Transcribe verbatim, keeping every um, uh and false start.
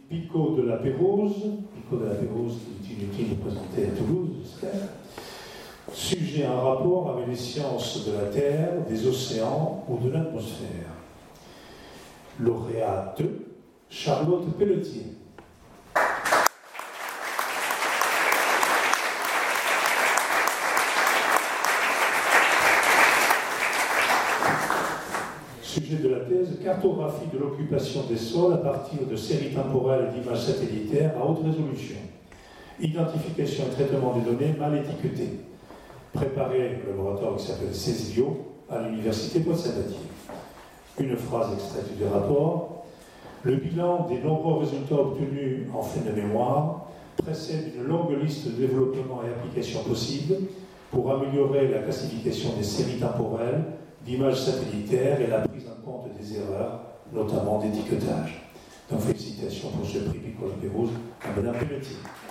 Pico de la Pérouse. Pico de la Pérouse, qui est inutile de présenter à Toulouse, j'espère. Sujet en rapport avec les sciences de la Terre, des océans ou de l'atmosphère. Lauréate, Charlotte Pelletier. Sujet de la thèse, cartographie de l'occupation des sols à partir de séries temporelles et d'images satellitaires à haute résolution. Identification et traitement des données mal étiquetées. Préparé au laboratoire qui s'appelle Césio à l'université Pointe-Sabatier. Une phrase extraite du rapport. Le bilan des nombreux résultats obtenus en fin de mémoire précède une longue liste de développements et applications possibles pour améliorer la classification des séries temporelles, d'images satellitaires et la prise en compte des erreurs, notamment d'étiquetage. Donc félicitations pour ce prix Pico de la Pérouse à Madame Pelletier.